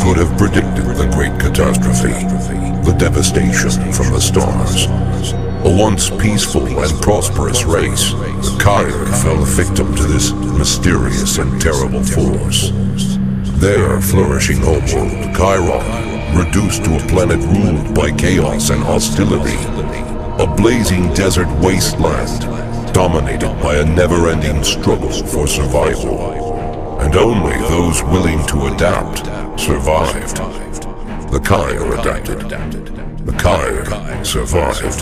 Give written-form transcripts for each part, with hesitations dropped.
could have predicted the great catastrophe, the devastation from the stars. A once peaceful and prosperous race, the Kyre fell victim to this mysterious and terrible force. Their flourishing homeworld, Chiron, reduced to a planet ruled by chaos and hostility. A blazing desert wasteland, dominated by a never-ending struggle for survival. And only those willing to adapt survived. The Kyre adapted. The Kyre survived.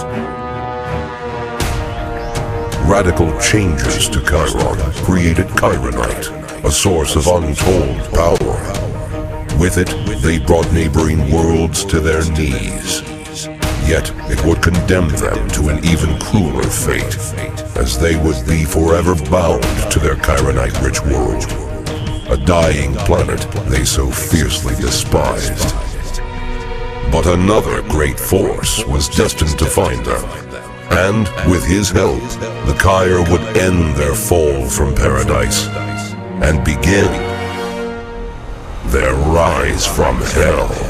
Radical changes to Chiron created Chironite, a source of untold power. With it, they brought neighboring worlds to their knees. Yet, it would condemn them to an even crueler fate, as they would be forever bound to their Chironite-rich world, a dying planet they so fiercely despised. But another great force was destined to find them, and, with his help, the Kyre would end their fall from paradise, and begin their rise from hell.